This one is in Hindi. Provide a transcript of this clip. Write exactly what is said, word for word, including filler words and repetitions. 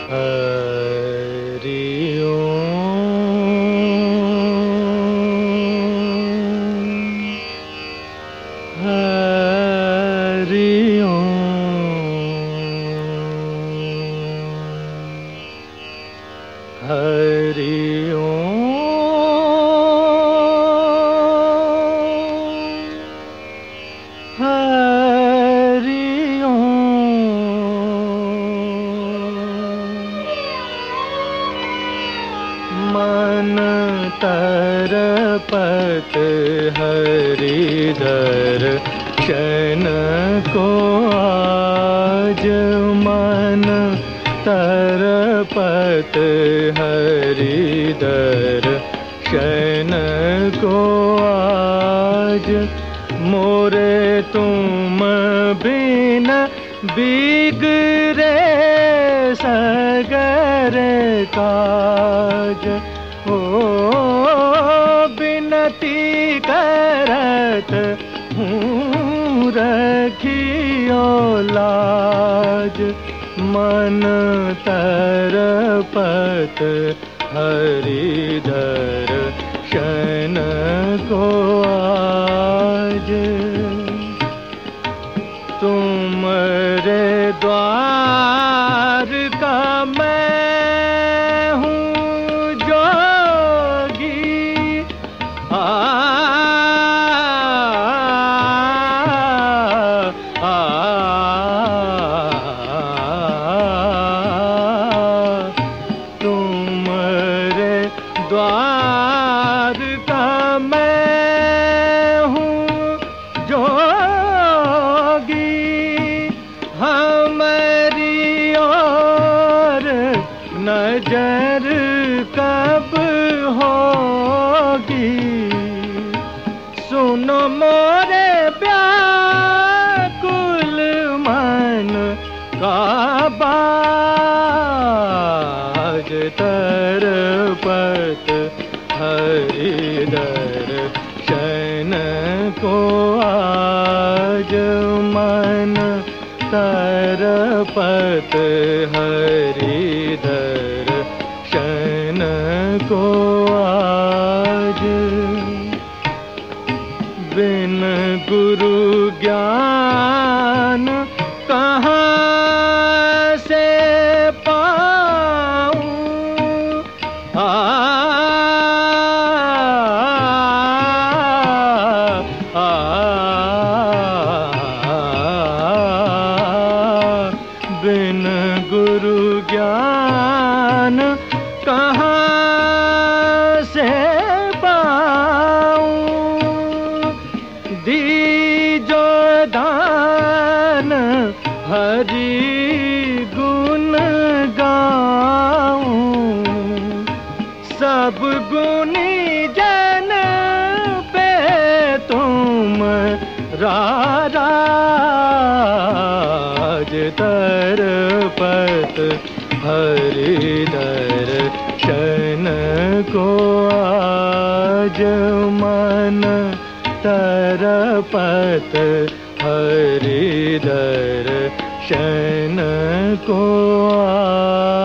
हरि ओम हरि ओम हरि ओम हरि मन तरपत हरिधर शन को आज मन तरपत हरिधर शन को आज मोरे तुम बिन बिगड़े सगर काज ओ बिनती करत हूँ रखियो लाज मन तरपत हरिधर शन को आज तुमरे द्वार का मैं हूँ जोगी आ, आ, आ, तुमरे द्वार का मैं हूँ जोगी हमारी और नजर कब होगी सुनो मोरे व्याकुल मन का बाज तरपत हरिधर शन को आज मन तरपत हरिधर शन को आज बिन गुरु ज्ञान कहाँ से पाऊं आ, आ, बिन गुरु ज्ञान कहाँ से पाऊं दीजो दान हरि गुण गाऊं सब गुणी जन पे तुम राज तरपत हरिधर शन को आज मन तरपत हरिधर शन को आज